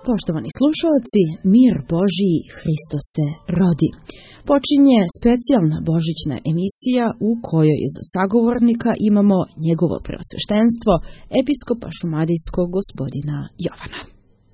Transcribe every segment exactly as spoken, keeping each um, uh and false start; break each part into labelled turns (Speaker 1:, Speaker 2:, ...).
Speaker 1: Poštovani slušalci, mir Božiji, Hristos se rodi. Počinje specijalna božićna emisija u kojoj za sagovornika imamo njegovo preosveštenstvo, episkopa šumadijskog gospodina Jovana.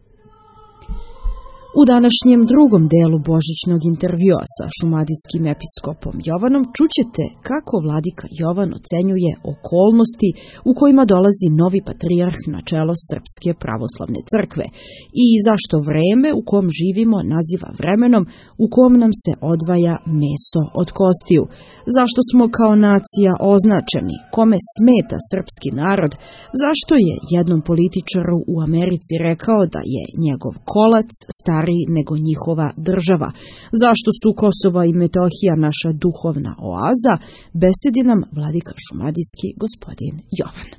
Speaker 1: U današnjem drugom delu božićnog intervjua sa šumadijskim episkopom Jovanom čućete kako vladika Jovan ocenjuje okolnosti u kojima dolazi novi patrijarh na čelo Srpske pravoslavne crkve i zašto vreme u kom živimo naziva vremenom u kom nam se odvaja meso od kostiju, zašto smo kao nacija označeni, kome smeta srpski narod, zašto je jednom političaru u Americi rekao da je njegov kolac stariji nego njihova država, zašto su Kosova i Metohija naša duhovna oaza, besedi nam vladika šumadijski gospodin Jovan.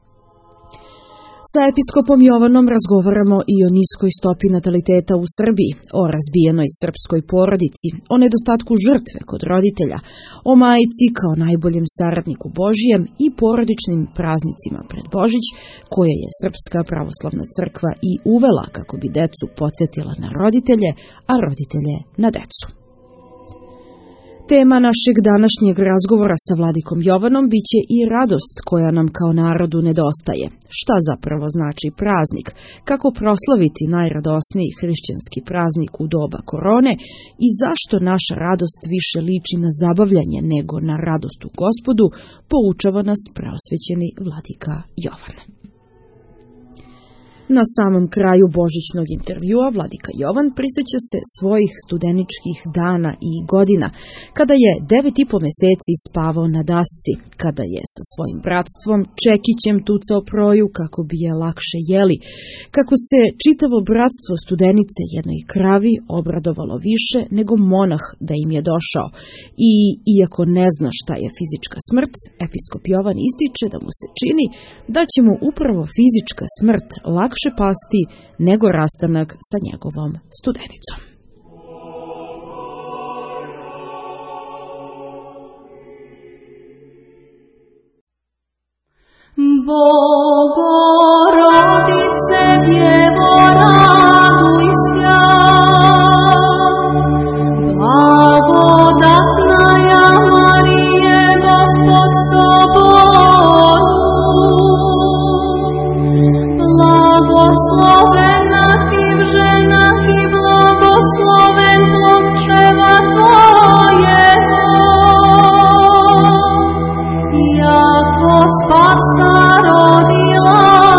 Speaker 1: Sa episkopom Jovanom razgovaramo i o niskoj stopi nataliteta u Srbiji, o razbijenoj srpskoj porodici, o nedostatku žrtve kod roditelja, o majici kao najboljem saradniku Božijem i porodičnim praznicima pred Božić, koje je Srpska pravoslavna crkva i uvela kako bi decu podsjetila na roditelje, a roditelje na decu. Tema našeg današnjeg razgovora sa vladikom Jovanom biće i radost koja nam kao narodu nedostaje. Šta zapravo znači praznik? Kako proslaviti najradosniji hrišćanski praznik u doba korone i zašto naša radost više liči na zabavljanje nego na radost u Gospodu, poučava nas preosvećeni vladika Jovan. Na samom kraju božićnog intervjua vladika Jovan prisjeća se svojih studeničkih dana i godina, kada je devet i po meseci spavao na dasci, kada je sa svojim bratstvom čekićem tucao proju kako bi je lakše jeli, kako se čitavo bratstvo studenice jednoj kravi obradovalo više nego monah da im je došao. I, iako ne zna šta je fizička smrt, episkop Jovan ističe da mu se čini da će mu upravo fizička smrt lakše pasti nego rastanak sa njegovom studenicom.
Speaker 2: Bogorodice, Djevo, raduj se, blagodatna ja Marije, Gospod s tobою, blagoslovena ti v ženah i blagosloven plod čreva tvojego, jako spasa rodila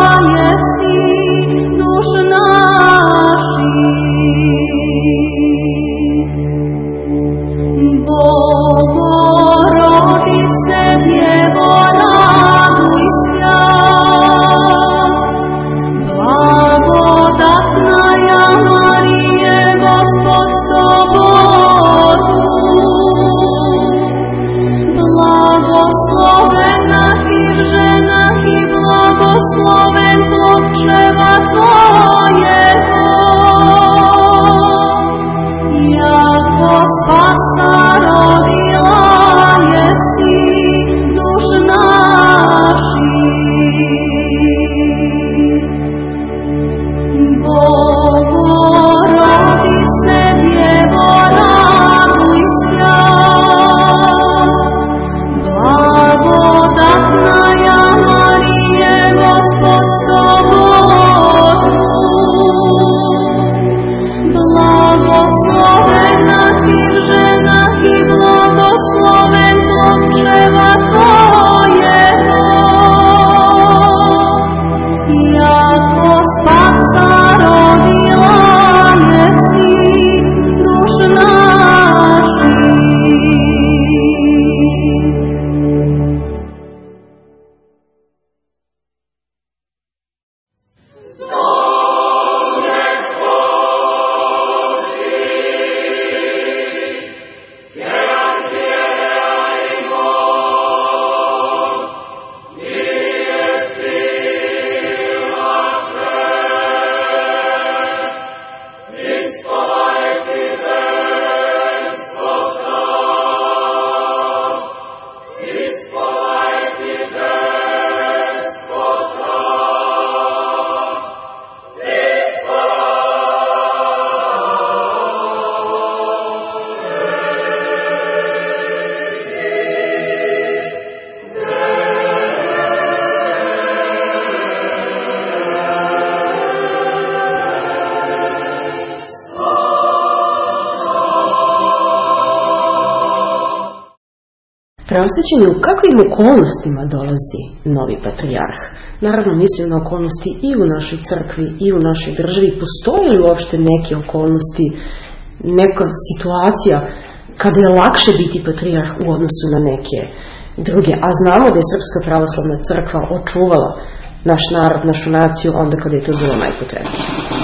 Speaker 1: Preosvećeni, u kakvim okolnostima dolazi novi patrijarh? Naravno, mislim na okolnosti i u našoj crkvi i u našoj državi. Postoje li uopšte neke okolnosti, neka situacija kada je lakše biti patrijarh u odnosu na neke druge? A znamo da je Srpska pravoslavna crkva očuvala naš narod, našu naciju onda kada je to bilo najpotrebnije.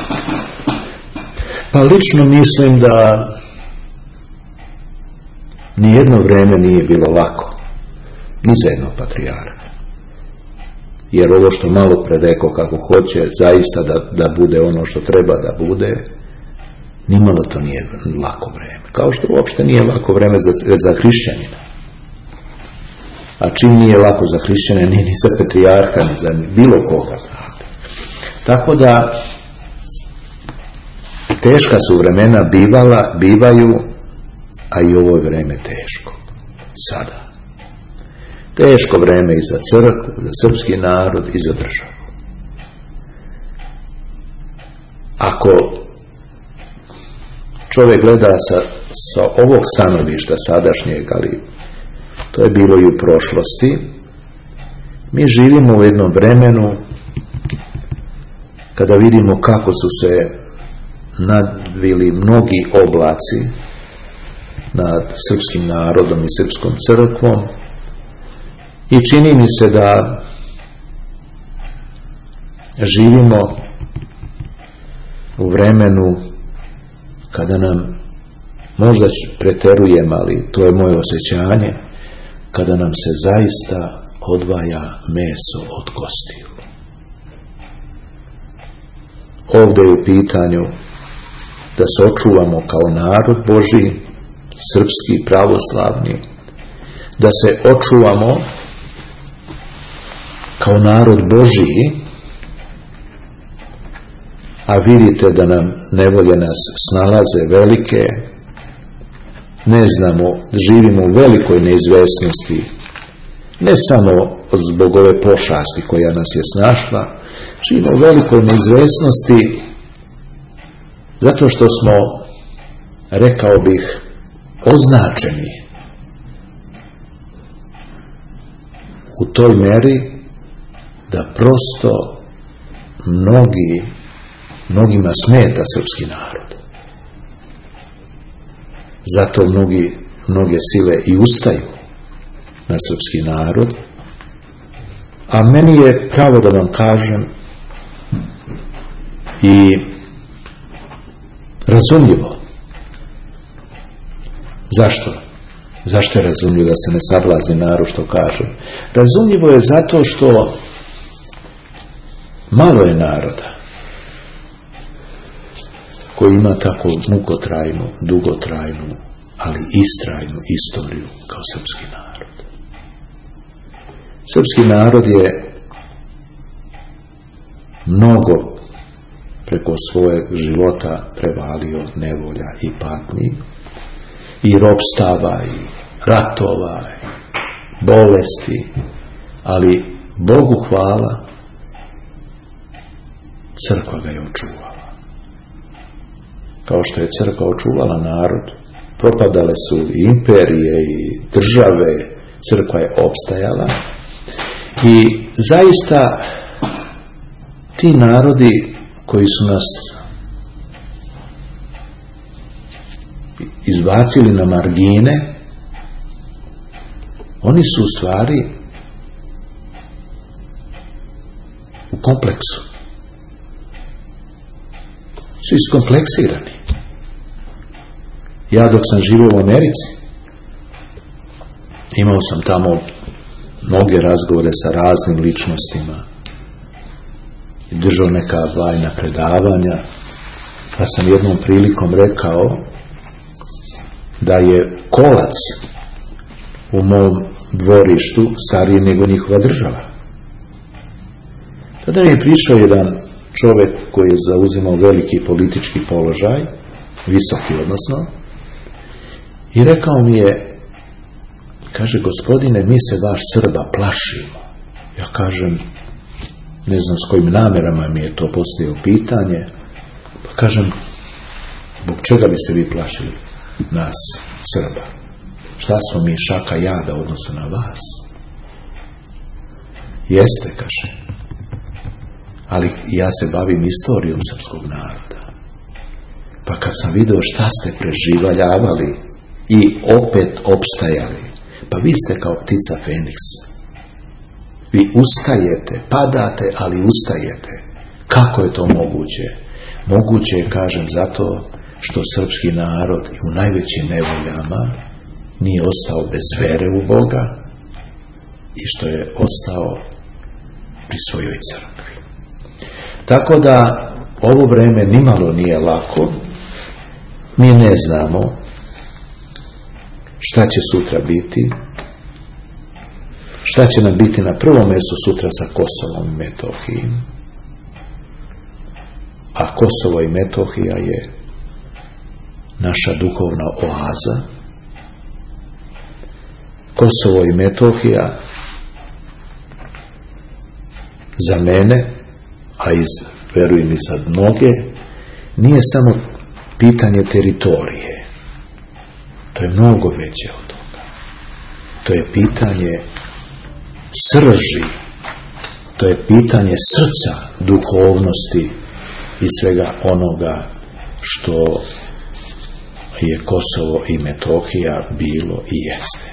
Speaker 3: Pa lično mislim da nijedno vreme nije bilo lako, ni za jednog patrijarha. Jer ovo što malo pre rekao kako hoće zaista da, da bude ono što treba da bude, nimalo to nije lako vreme. Kao što uopšte nije lako vreme za, za hrišćanina. A čim nije lako za hrišćanina, nije ni za patrijarha, ni za bilo koga. Tako da teška su vremena bivala, bivaju, a i ovo je vreme teško. Sada. Teško vreme i za crkvu, za srpski narod i za državu. Ako čovjek gleda sa, sa ovog stanovišta sadašnjeg, ali to je bilo i u prošlosti, mi živimo u jednom vremenu kada vidimo kako su se nadvili mnogi oblaci nad srpskim narodom i srpskom crkvom i čini mi se da živimo u vremenu kada nam, možda preterujem, ali to je moje osjećanje, kada nam se zaista odvaja meso od kostiju. Ovdje je u pitanju da se očuvamo kao narod Božji, srpski, pravoslavni, da se očuvamo kao narod Božji, a vidite da nam nevolje nas snalaze velike, ne znamo, živimo u velikoj neizvesnosti, ne samo zbog ove pošasti koja nas je snašla, živimo u velikoj neizvesnosti zato što smo, rekao bih, označeni u toj meri da prosto mnogi, mnogima smeta srpski narod. Zato mnogi, mnoge sile i ustaju na srpski narod, a meni je pravo da vam kažem i razumljivo. Zašto? Zašto je razumljivo, da se ne sablazni narod što kaže? Razumljivo je zato što malo je naroda koji ima tako mukotrajnu, dugotrajnu, ali istrajnu istoriju kao srpski narod. Srpski narod je mnogo preko svojeg života prevalio nevolja i patnji, i ropstava, i ratova, i bolesti, ali Bogu hvala, crkva ga je očuvala. Kao što je crkva očuvala narod, propadale su i imperije i države, crkva je opstajala i zaista ti narodi koji su nas izbacili na margine, oni su u stvari u kompleksu. Su iskompleksirani. Ja dok sam živio u Americi, imao sam tamo mnoge razgovore sa raznim ličnostima i držao neka vajna predavanja, pa sam jednom prilikom rekao da je kolac u mom dvorištu stariji nego njihova država. Tada mi je prišao jedan čovjek koji je zauzimao veliki politički položaj, visoki odnosno, i rekao mi je, kaže, gospodine, mi se vaš Srba plašimo. Ja kažem, ne znam s kojim namerama mi je to postavio pitanje, pa kažem, zbog čega bi se vi plašili nas, Srba? Šta smo mi, šaka jada u odnosu na vas? Jeste, kaže. Ali ja se bavim istorijom srpskog naroda. Pa kad sam video šta ste preživljavali i opet opstajali, pa vi ste kao ptica Feniks. Vi ustajete, padate, ali ustajete. Kako je to moguće? Moguće je, kažem, zato što srpski narod u najvećim nevoljama nije ostao bez vere u Boga i što je ostao pri svojoj crkvi. Tako da ovo vreme nimalo nije lako. Mi ne znamo šta će sutra biti, šta će nam biti na prvom mjestu sutra sa Kosovom i Metohijom. A Kosovo i Metohija je naša duhovna oaza. Kosovo i Metohija za mene, a iz, verujem i za mnoge, nije samo pitanje teritorije. To je mnogo veće od toga. To je pitanje srži. To je pitanje srca, duhovnosti i svega onoga što je Kosovo i Metohija bilo i jeste.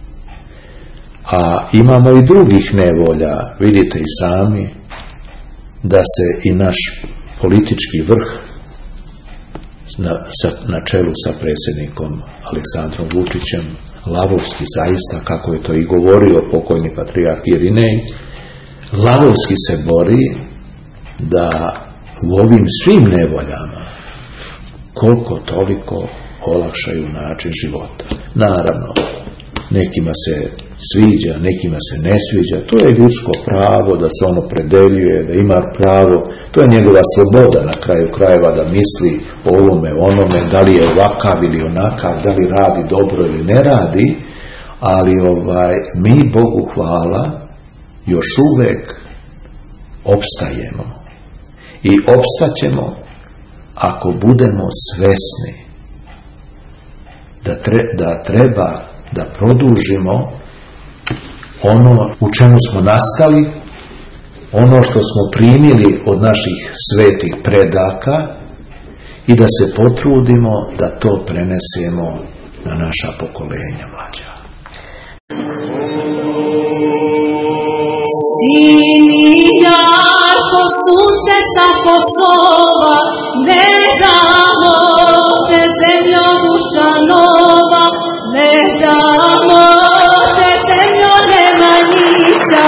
Speaker 3: A imamo i drugih nevolja, vidite i sami, da se i naš politički vrh na, sa, na čelu sa predsjednikom Aleksandrom Vučićem, lavovski zaista, kako je to i govorio pokojni patrijarh Irinej, lavovski se bori da u ovim svim nevoljama koliko toliko olakšaju način života. Naravno, nekima se sviđa, nekima se ne sviđa, to je ljudsko pravo da se ono opredeljuje, da ima pravo, to je njegova sloboda na kraju krajeva da misli o ovome, onome, da li je ovakav ili onakav, da li radi dobro ili ne radi, ali ovaj, mi, Bogu hvala, još uvek opstajemo. I opstaćemo ako budemo svesni da, tre, da treba da produžimo ono u čemu smo nastali, ono što smo primili od naših svetih predaka i da se potrudimo da to prenesemo na naša pokolenja mlađa.
Speaker 2: Sini jarko sunce sa Kosova, ne damo te zemljo duša nova, ne damo te zemljo Nemanjića,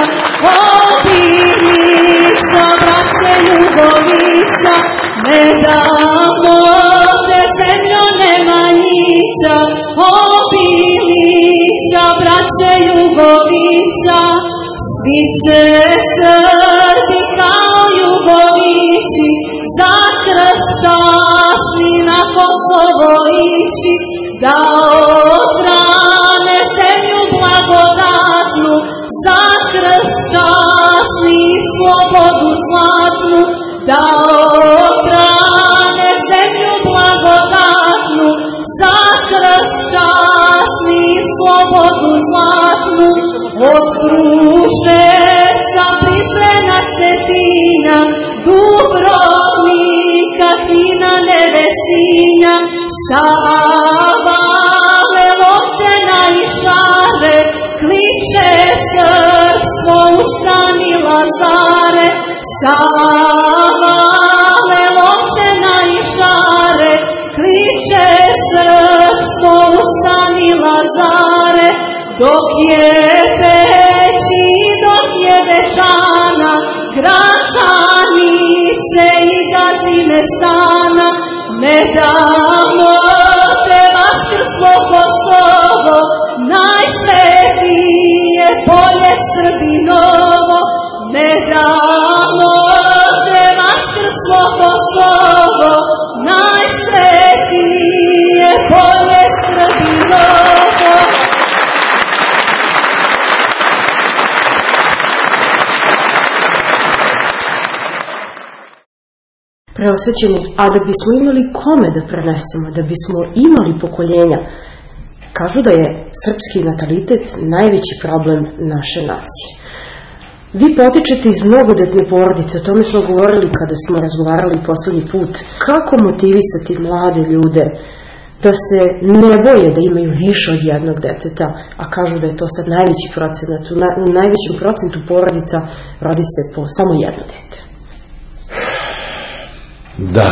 Speaker 2: Obilića, braće Ljubovića, ne damo te zemljo Nemanjića, Obilića, braće Ljubovića. Svi će Srbi kao Ljubovići, za krst časni na Kosovo ići, da odbrane zemlju blagodatnu, za krst časni slobodu zlatnu, da odbrane zemlju blagodatnu, za krst časni slobodu zlatnu. Od Kruševca, Prizrena, Cetina, Dubrovnika, Kina, Nevesinja, Sava, Levočena i Šare, kliče srpstvo, ustani Lazare. Sava, Levočena i Šare, kliče srpstvo, ustani Lazare. Dok je Peći, dok je Bečana, Gračani se i Gazine stana, ne damo te vaskrslo Kosovo, najsvetije polje Srbinovo, ne damo te vaskrslo Kosovo, najsvetije polje Srbinovo.
Speaker 1: Preosvećeni, a da bismo imali kome da prenesemo, da bismo imali pokoljenja,
Speaker 4: Kažu da je srpski natalitet najveći problem naše nacije. Vi potičete iz mnogodetne porodice, o tome smo govorili kada smo razgovarali poslednji put. Kako motivisati mlade ljude da se ne boje da imaju više od jednog deteta, a kažu da je to sad najveći procenat, u, na, u najvećem procentu porodica rodi se po samo jedno dete.
Speaker 3: Da,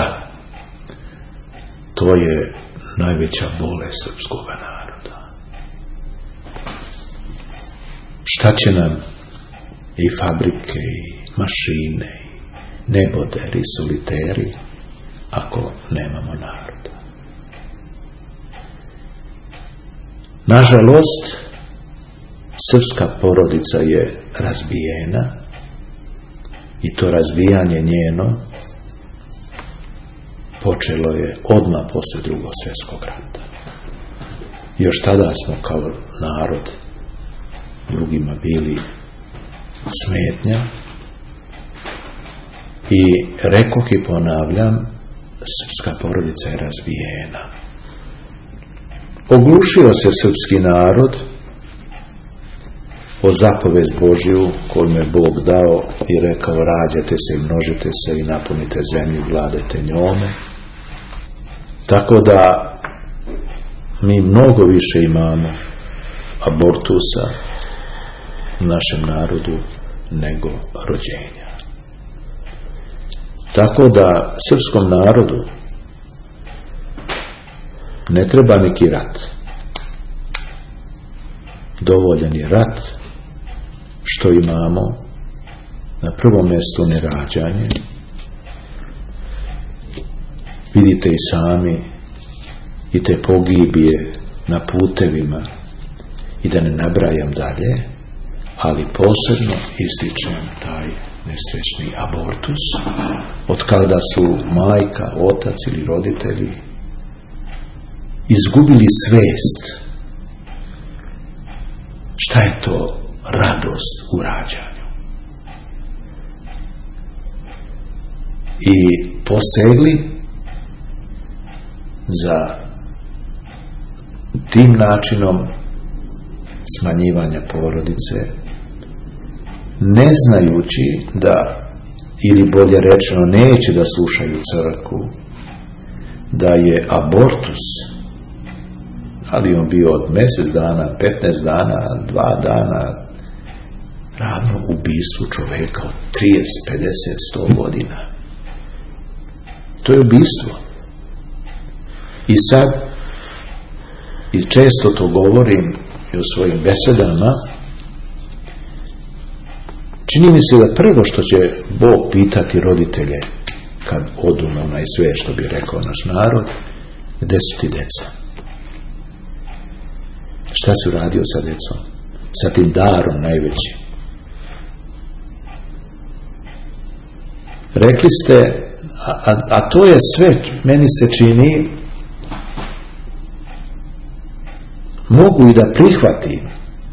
Speaker 3: to je najveća bolest srpskog naroda. Šta će nam i fabrike, i mašine, i neboderi, i soliteri, ako nemamo naroda? Nažalost, srpska porodica je razbijena i to razbijanje njeno počelo je odmah posle Drugog svjetskog rata. Još tada smo kao narod drugima bili smetnja i rekoh i ponavljam, srpska porodica je razbijena. Oglušio se srpski narod o zapovest Božju koju je Bog dao i rekao: rađajte se i množite se i napunite zemlju, vladajte njome. Tako da mi mnogo više imamo abortusa u našem narodu nego rođenja. Tako da srpskom narodu ne treba neki rat. Dovoljan je rat što imamo na prvom mjestu nerađanje. Vidite i sami i te pogibije na putevima i da ne nabrajam dalje, ali posebno ističem taj nesrećni abortus, od kada su majka, otac ili roditelji izgubili svest šta je to radost u rađanju i posegli za tim načinom smanjivanja porodice, ne znajući da, ili bolje rečeno, neće da slušaju crkvu, da je abortus, ali on bio od mjesec dana, petnaest dana, dva dana, ravno ubistvu čoveka od trideset, pedeset, sto godina. To je ubistvo. I sad, i često to govorim i u svojim besedama, čini mi se da prvo što će Bog pitati roditelje kad odu na onaj sve, što bi rekao naš narod, gde su ti deca? Šta si uradio sa decom? Sa tim darom najvećim? Rekli ste, a, a, a to je sve, meni se čini, mogu i da prihvatim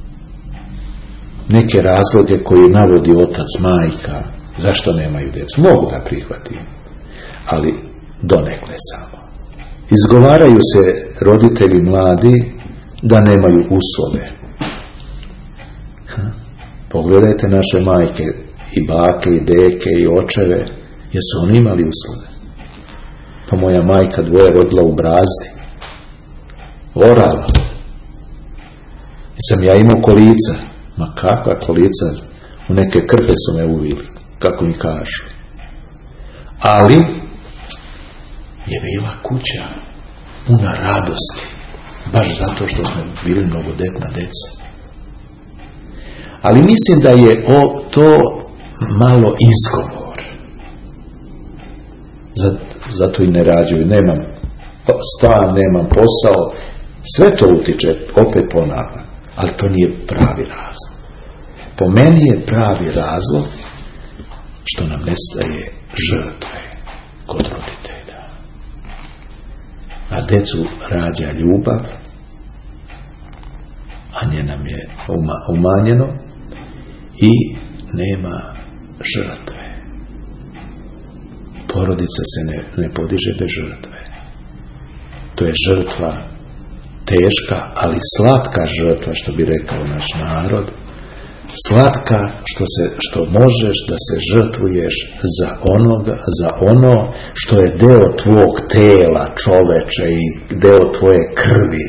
Speaker 3: neke razloge koje navodi otac, majka, zašto nemaju djecu. Mogu da prihvatim, ali donekle samo. Izgovaraju se roditelji mladi da nemaju uslove. Pogledajte naše majke, i bake, i deke, i očeve, jesu oni imali uslove? Pa moja majka dvoje rodila u Brazdi, orala. I sam ja imao kolica. Ma kakva kolica? U neke krpe su me uvili, kako mi kažu. Ali je bila kuća puna radosti, baš zato što smo bili mnogodetna deca. Ali mislim da je o, to malo izgovor. Zato i ne rađuju. Nemam stan, nemam posao. Sve to utiče, opet ponavljam. Ali to nije pravi razlog. Po meni je pravi razlog što nam nestaje žrtve kod roditelja. A decu rađa ljubav, a nje nam je umanjeno i nema žrtve. Porodica se ne, ne podiže bez žrtve. To je žrtva teška, ali slatka žrtva, što bi rekao naš narod, slatka što, se, što možeš da se žrtvuješ za, onoga, za ono što je deo tvog tela, čoveče, i deo tvoje krvi.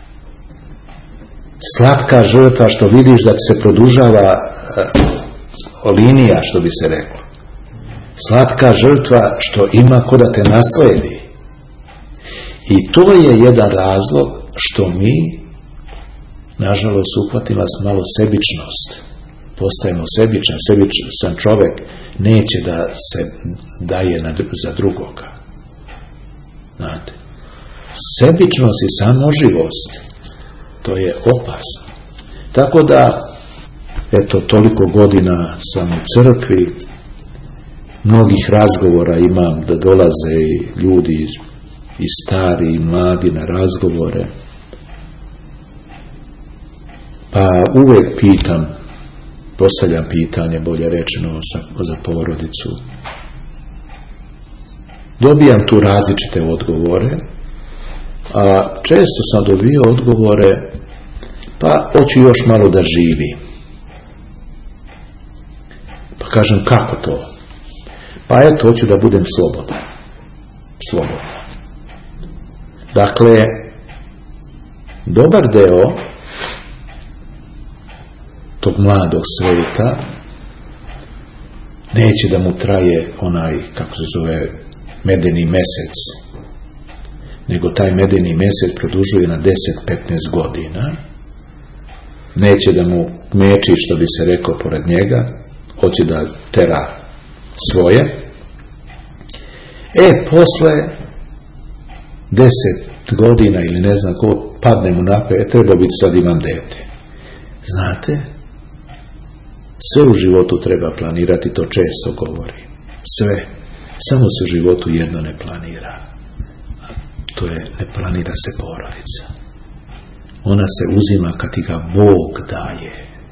Speaker 3: Slatka žrtva što vidiš da ti se produžava uh, linija, što bi se reklo. Slatka žrtva što ima ko da te nasledi. I to je jedan razlog što mi, nažalost, uhvatila nas malo sebičnost. Postajemo sebičan, sebičan čovjek neće da se daje na, za drugoga. Znate, sebičnost i samoživost, to je opasno. Tako da, eto, toliko godina sam u crkvi, mnogih razgovora imam da dolaze i ljudi i stari i mladi na razgovore. Pa uvijek pitam, postavljam pitanje, bolje rečeno, za porodicu. Dobijam tu različite odgovore, a često sam dobio odgovore, pa hoću još malo da živi. Pa kažem, kako to? Pa eto, hoću da budem slobodan. Slobodan. Dakle, dobar deo tog mladog sveta neće da mu traje onaj, kako se zove, medeni mesec, nego taj medeni mesec produžuje na deset do petnaest godina. Neće da mu meči, što bi se rekao, pored njega, hoće da tera svoje. E, posle deset godina ili ne znam ko, padne mu na pamet, treba biti, sad imam dete. Znate, sve u životu treba planirati, to često govori. Sve. Samo se u životu jedno ne planira. To je, ne planira se porodica. Ona se uzima kad ti ga Bog daje.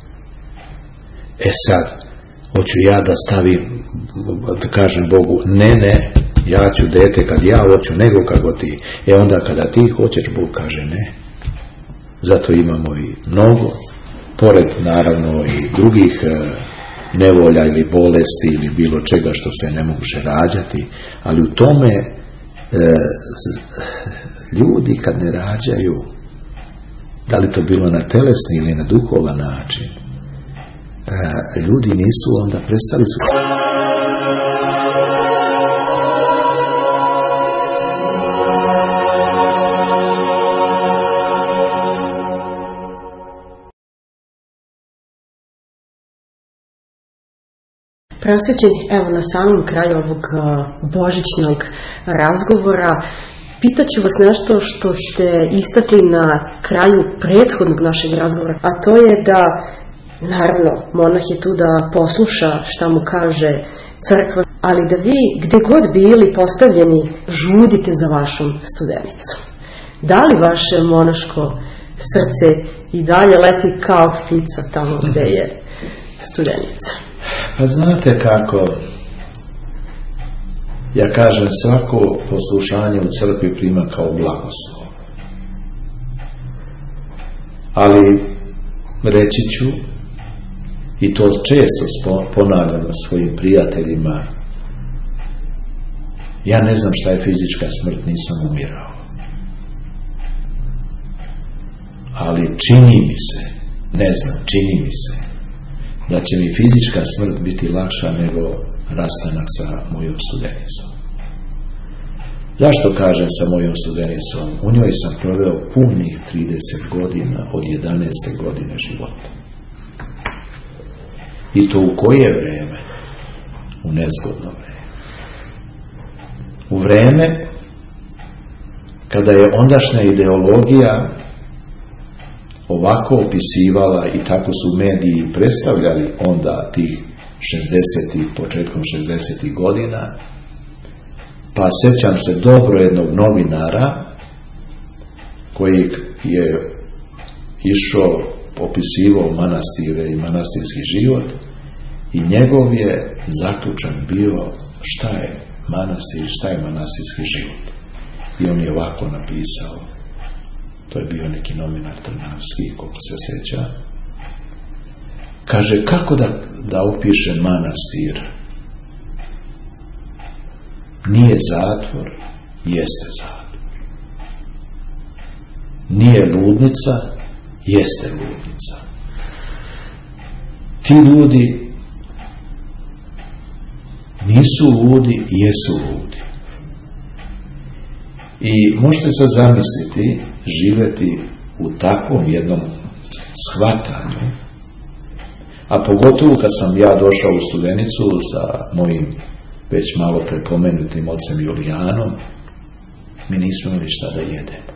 Speaker 3: E sad, hoću ja da stavim, da kažem Bogu, ne, ne, ja ću dete kad ja hoću, nego kako ti. E onda kada ti hoćeš, Bog kaže ne. Zato imamo i mnogo, pored naravno i drugih e, nevolja ili bolesti ili bilo čega što se ne može rađati, ali u tome e, ljudi kad ne rađaju, da li to bilo na telesni ili na duhovan način, e, ljudi nisu, onda prestali su.
Speaker 4: Preosvećeni, evo na samom kraju ovog uh, božićnog razgovora, pitaću vas nešto što ste istakli na kraju prethodnog našeg razgovora, a to je da, naravno, monah je tu da posluša šta mu kaže crkva, ali da vi, gde god bili postavljeni, žudite za vašom studenicom. Da li vaše monaško srce i dalje leti kao ptica tamo gde je studenica?
Speaker 3: Pa znate kako, ja kažem, svako poslušanje u crkvi prima kao blagoslov. Ali reći ću, i to često ponavljam svojim prijateljima, ja ne znam šta je fizička smrt, nisam umirao. Ali čini mi se, ne znam, čini mi se, da će mi fizička smrt biti lakša nego rastanak sa mojom studenicom. Zašto kažem sa mojom studenicom? U njoj sam proveo punih trideset godina od jedanaeste godine života. I to u koje vreme? U nezgodno vreme. U vreme kada je ondašnja ideologija ovako opisivala i tako su mediji predstavljali onda tih šezdesetih, početkom šezdesetih godina, pa sjećam se dobro jednog novinara koji je išao, opisivao manastire i manastirski život i njegov je zaključak bio šta je manastir, šta je manastirski život. I on je ovako napisao, to je bio neki novinar trnavski, koliko se sjeća, kaže kako da, da opiše manastir. Nije zatvor, jeste zatvor. Nije ludnica, jeste ludnica. Ti ljudi nisu ludi, jesu ludi. I možete se zamisliti živjeti u takvom jednom shvatanju, a pogotovo kad sam ja došao u Studenicu sa mojim već malo prepomenutim ocem Julijanom, mi nismo imali šta da jedemo.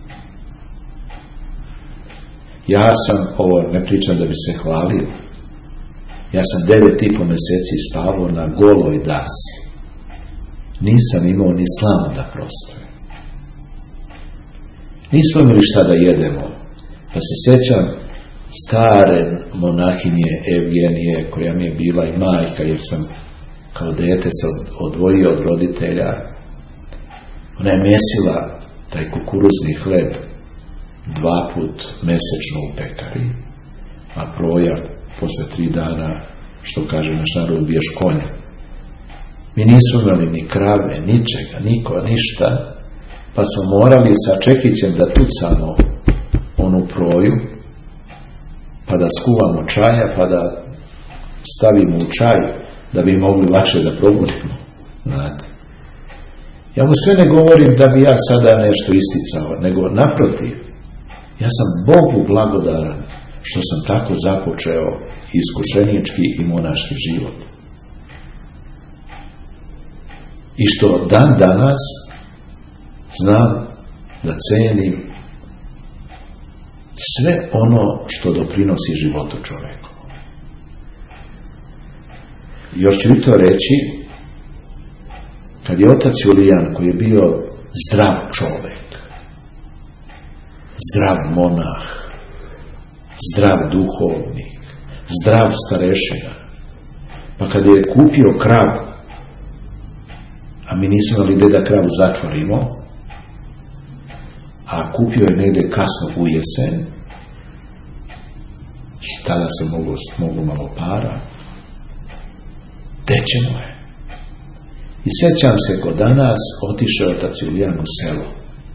Speaker 3: Ja sam, ovo ne pričam da bi se hvalio, ja sam devet i po mjeseci spavao na goloj dasi. Nisam imao ni slamu da prostoje. Nismo imali šta da jedemo. Pa se sjećam stare monahinje Evgenije, koja mi je bila i majka, jer sam kao dete se odvojio od roditelja. Ona je mesila taj kukuruzni hleb dva put mesečno u pekari, a proja posle tri dana, što kaže naš narod, ubiješ konja. Mi nismo imali ni krave, ničega, niko, ništa, pa smo morali sa čekićem da tucamo onu proju, pa da skuvamo čaja, pa da stavimo u čaj, da bi mogli lakše da probudimo. Znate. Ja mu sve ne govorim da bi ja sada nešto isticao, nego naprotiv, ja sam Bogu blagodaran što sam tako započeo iskušenički i monaški život. I što dan danas znam da cenim sve ono što doprinosi životu čoveku. Još ću i to reći, kad je otac Julijan, koji je bio zdrav čovek, zdrav monah, zdrav duhovnik, zdrav starešina, pa kad je kupio kravu, a mi nismo imali gdje da kravu zatvorimo, a kupio je negdje kasno u jesen, tada se moglo, moglo malo para, tečeno je. I sjećam se, kod danas otišao otac Julijan u selo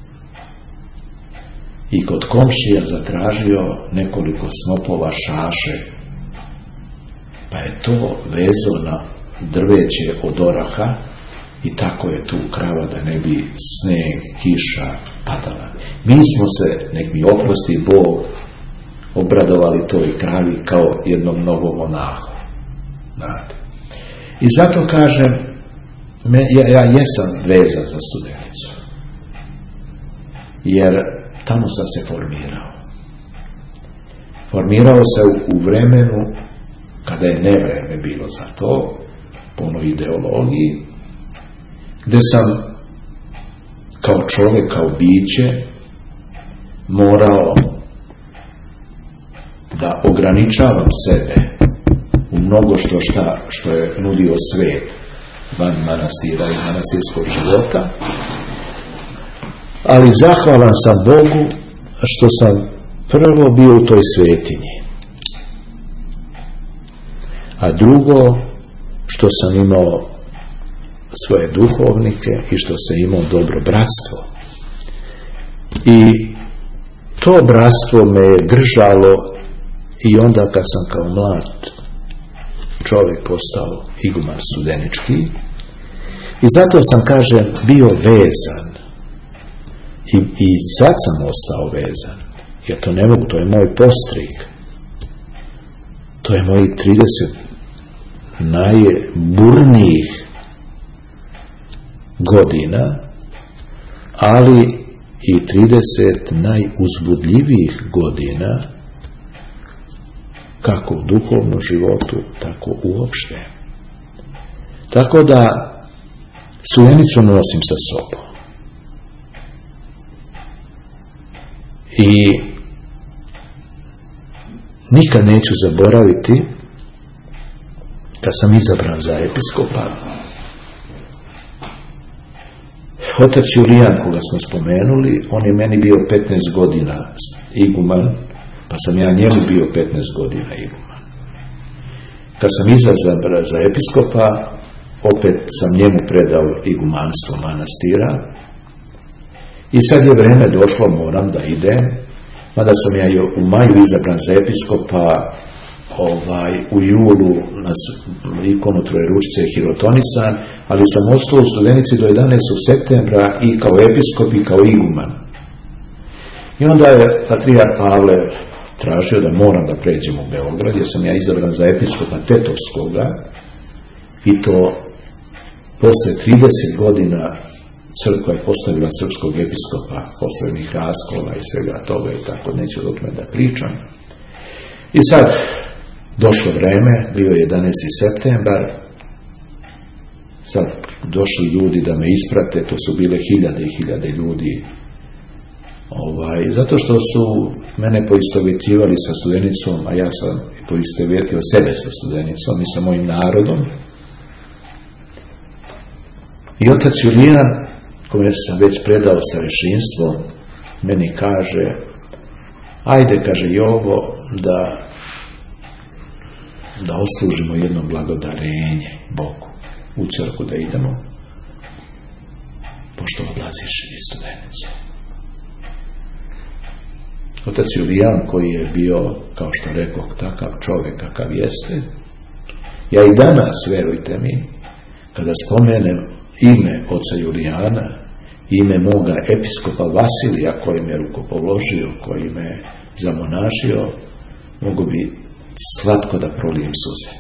Speaker 3: i kod komšija zatražio nekoliko snopova šaše, pa je to vezao na drveće od oraha i tako je tu krava da ne bi sneg, kiša padala. Mi smo se, nek mi oprosti Bog, obradovali toj kravi kao jednom novom monahu. Znate. I zato kažem, me, ja, ja jesam vezan za Studenicu. Jer tamo sam se formirao. Formirao se u, u vremenu kada je nevreme bilo za to, po onoj ideologiji, gdje sam kao čovjek, kao biće morao da ograničavam sebe u mnogo što, šta, što je nudio svet van manastira i manastirskog života, ali zahvalan sam Bogu što sam prvo bio u toj svetinji, a drugo što sam imao svoje duhovnike i što sam imao dobro bratstvo. I to bratstvo me je držalo i onda kad sam kao mlad čovjek postao iguman studenički, i zato sam, kažem, bio vezan i, i sad sam ostao vezan, jer to ne mogu, to je moj postrig, to je moji trideset najburnijih godina, ali i trideset najuzbudljivijih godina, kako u duhovnom životu, tako uopšte. Tako da Studenicu nosim sa sobom. I nikad neću zaboraviti, kad sam izabran za episkopa, Otac Julijan, koga smo spomenuli, on je meni bio petnaest godina iguman, pa sam ja njemu bio petnaest godina iguman. Kad sam izazvan za episkopa, opet sam njemu predao igumanstvo manastira. I sad je vreme došlo, moram da idem, mada sam ja u maju izabran za episkopa, ovaj, u julu na ikonu Trojeručice hirotonisan, ali sam ostao u Studenici do jedanaestog septembra i kao episkop i kao iguman. I onda je patrijarh Pavle tražio da moram da pređem u Beograd, jer sam ja izabran za episkopa Tetovskoga, i to posle trideset godina crkva je postavila srpskog episkopa, poslednjih raskola i svega toga i tako, neću o tome da pričam. I sad, došlo vreme, bio je jedanaesti septembar, sad došli ljudi da me isprate, to su bile hiljade i hiljade ljudi, ovaj, zato što su mene poistovjećivali sa Studenicom, a ja sam poistovjetio sebe sa Studenicom i sa mojim narodom. I otac Julijan, kome sam već predao starešinstvo, meni kaže, ajde, kaže Jovo, da da oslužimo jedno blagodarenje Bogu u crkvu, da idemo, pošto odlaziš iz Studenice. Otac Julijan, koji je bio, kao što rekao, takav čovjek kakav jeste, ja i danas, verujte mi, kada spomenem ime oca Julijana, ime moga episkopa Vasilija, koji me rukopoložio, koji me zamonašio, mogu bi slatko da prolijem suze.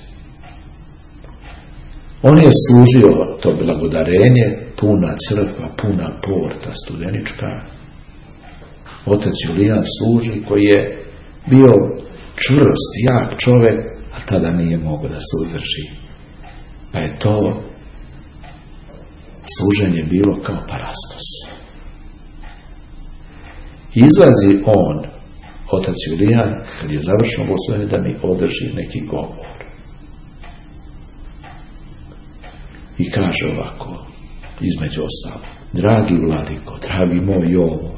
Speaker 3: On je služio to blagodarenje, puna crkva, puna porta studenička. Otac Julijan služi, koji je bio čvrst, jak čovjek, a tada nije mogao da se uzdrži. Pa je to služenje bilo kao parastos. Izlazi on, otac Julijan, kad je završeno bogoslovljenje, da mi održi neki govor. I kaže ovako, između ostalo, dragi vladiko, dragi moj Jovo,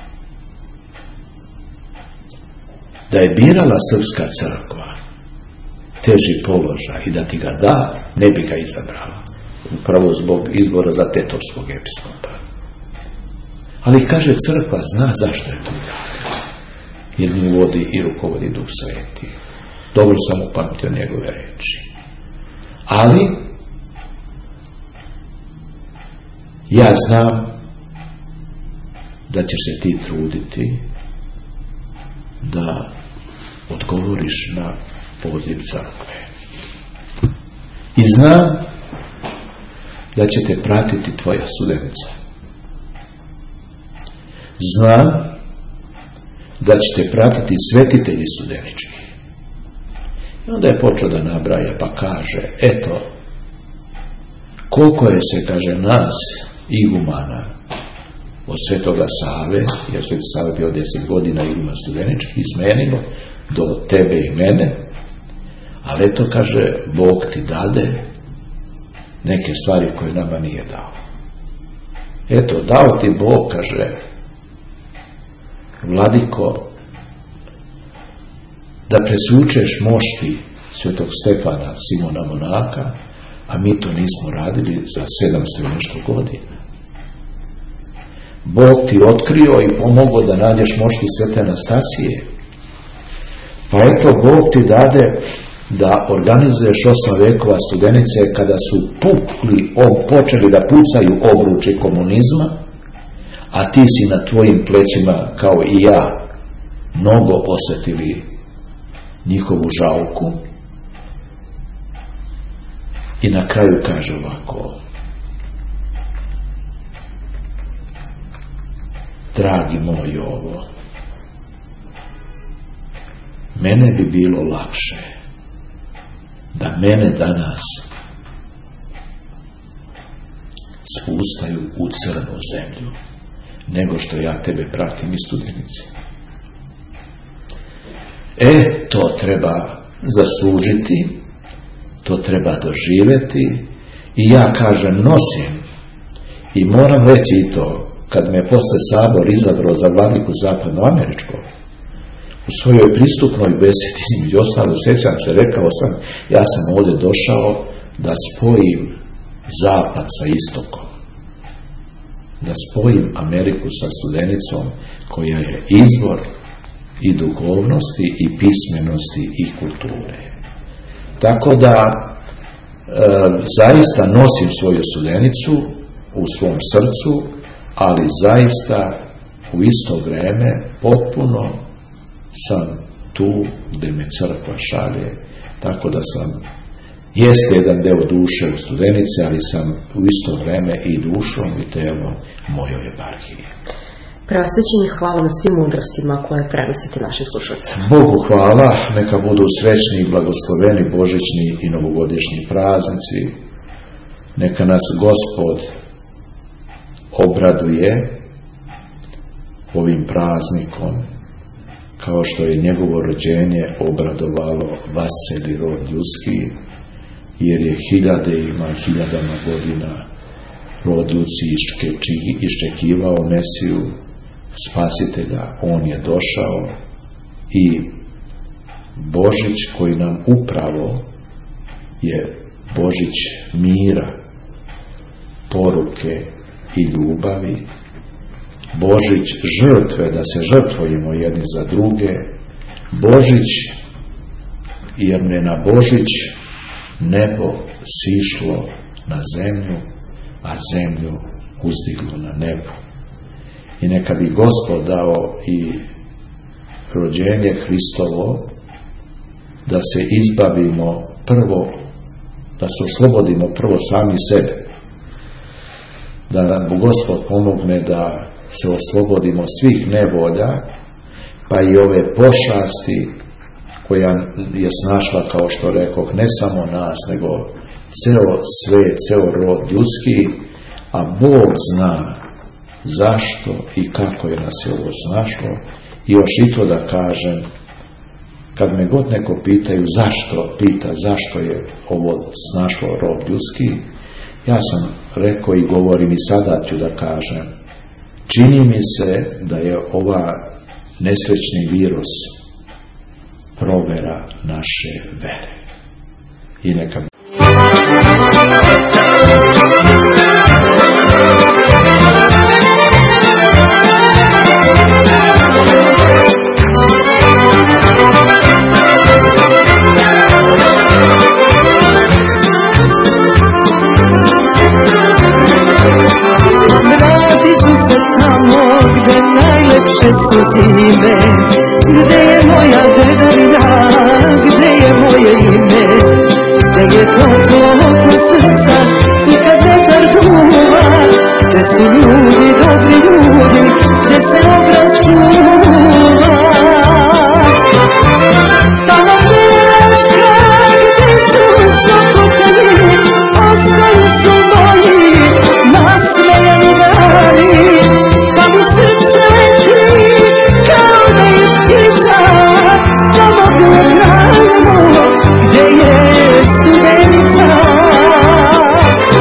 Speaker 3: da je birala srpska crkva teži položaj i da ti ga da, ne bi ga izabrala. Upravo zbog izbora za tetovskog episkopa. Ali kaže, crkva zna zašto je to tako. Jer mu vodi i rukovodi Duh Sveti. Dobro sam upamtio njegove reči. Ali ja znam da ćeš se ti truditi da odgovoriš na poziv crkve. I znam da će te pratiti tvoja Studenica. Znam da će te pratiti svetitelji studenički. I onda je počeo da nabraja, pa kaže, eto, koliko je se, kaže, nas, igumana, od Svetoga Save, jer Sveti Save bio deset godina iguman studenički, izmenilo do tebe i mene, ali eto, kaže, Bog ti dade neke stvari koje nama nije dao. Eto, dao ti Bog, kaže, vladiko, da presvučeš mošti Svetog Stefana, Simona Monaka, a mi to nismo radili za sedamsto i nešto godina. Bog ti otkrio i pomogao da nađeš mošti Svete Anastasije. Pa eto, Bog ti dade da organizuješ osam vekova Studenice kada su pukli, počeli da pucaju obruče komunizma, a ti si na tvojim plećima, kao i ja, mnogo osjetili njihovu žalku. I na kraju kaže ovako, dragi moj Jovo, mene bi bilo lakše da mene danas spustaju u crnu zemlju, nego što ja tebe pratim iz Studenice. E, to treba zaslužiti, to treba doživjeti i ja, kažem, nosim I moram reći i to, kad me posle Sabor izabrao za vladiku zapadnoameričkog, u svojoj pristupnoj besedi, između ostalo, sjećam se, rekao sam, ja sam ovdje došao da spojim zapad sa istokom, da spojim Ameriku sa Studenicom, koja je izvor i duhovnosti, i pismenosti, i kulture. Tako da e, zaista nosim svoju Studenicu u svom srcu, ali zaista u isto vrijeme potpuno sam tu gdje me crkva šalje, tako da sam, jeste jedan deo duše u Studenici, ali sam u isto vrijeme i dušom i telom mojoj eparhiji.
Speaker 4: Preosvećeni, hvala na svim mudrostima koje prenosite našim slušalcima.
Speaker 3: Bogu hvala, neka budu srećni i blagosloveni božićni i novogodišnji praznici, neka nas Gospod obraduje ovim praznikom, kao što je njegovo rođenje obradovalo vaseli rod ljudski, jer je hiljade ima hiljadama godina rod ljudski iščekivao Mesiju, Spasitelja. On je došao i Božić koji nam upravo je Božić mira, poruke i ljubavi, Božić žrtve, da se žrtvujemo jedni za druge, Božić, jer ne na Božić nebo sišlo na zemlju, a zemlju uzdiglo na nebo. I neka bi Gospod dao i rođenje Hristovo, da se izbavimo prvo, da se oslobodimo prvo sami sebe, da nam Gospod pomogne da se oslobodimo svih nevolja, pa i ove pošasti koja je snašla, kao što rekoh, ne samo nas, nego ceo svet, ceo rod ljudski, a Bog zna zašto i kako je nas je ovo snašlo. I još i to da kažem, kad me god neko pitaju zašto, pita zašto je ovo snašlo rod ljudski, ja sam rekao i govorim i sada ću da kažem, čini mi se da je ova nesrećni virus provera naše vere. I neka
Speaker 5: su zime, gde je moja dedovina, gde je moje ime, gde je toplo oko srca i kad vetar duva, gde su ljudi, dobri ljudi, gde se obraz čuva. Tamo Biraška, gde su Sokočani, ostali su moji, nasmejani mali, pa mi srce leti kao da je ptica. Tamo gde je Kraljevo, gde je Studenica.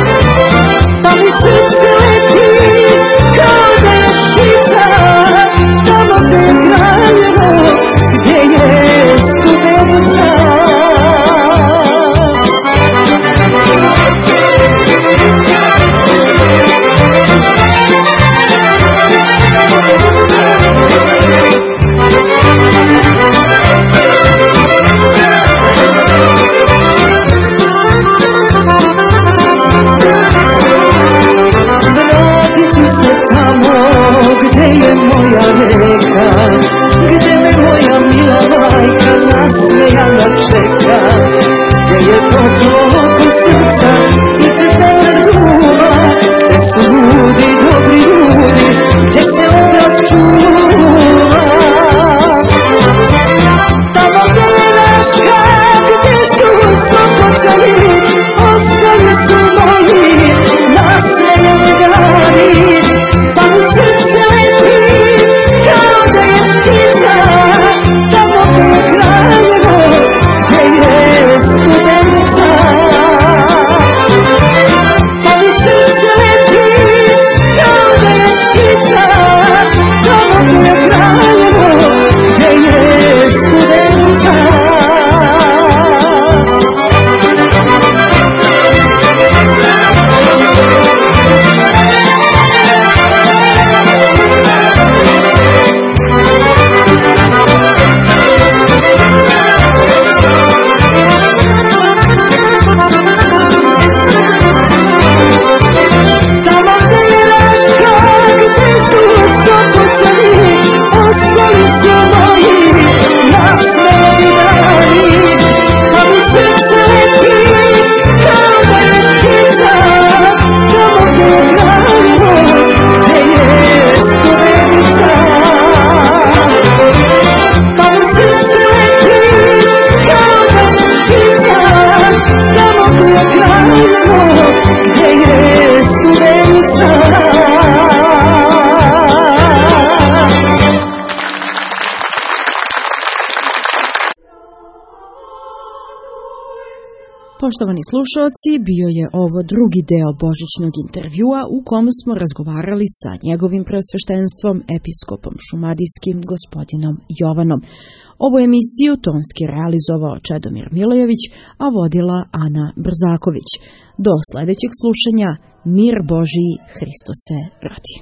Speaker 1: Poštovani slušalci, bio je ovo drugi deo božićnog intervjua u kome smo razgovarali sa njegovim preosveštenstvom, episkopom šumadijskim gospodinom Jovanom. Ovu emisiju tonski realizovao Čedomir Milojević, a vodila Ana Brzaković. Do sledećeg slušanja, mir Božiji, Hristos se rodi.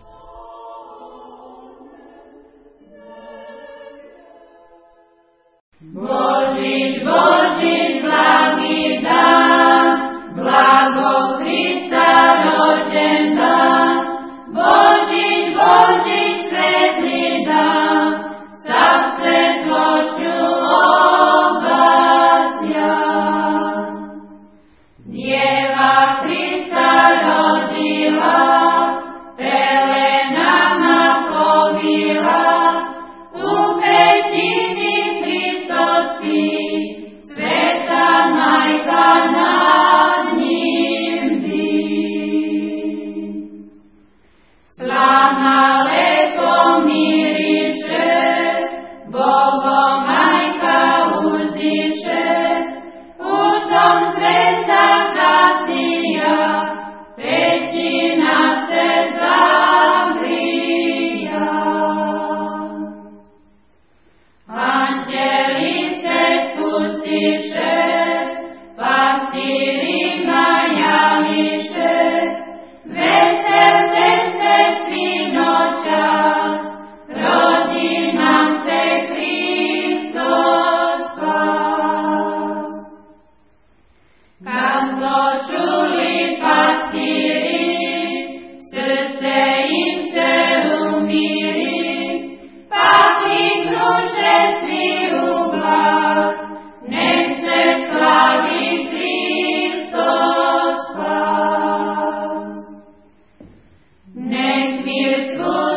Speaker 2: Božić, Božić, blagi dan, blago Hrista rođen dan. Božić, Božić, svetli dan, sa svetlošću obasja. Djeva Hrista rodila, pelenama povila, u pećini Sveta Majka nad njim bi. Slana lepo miriše, Bogo Majka uzdiše, u tom sveta kasija, pećina se zagrija. Anđeli se spustiše, pastirima javiše, veselte se sinoćas, rodi nam se Hristos spas. Kad to čuli pastiri, srce im se umiri, pa kliknuše svi u glas, nek se slavi Hristos spas. Nek mir svoj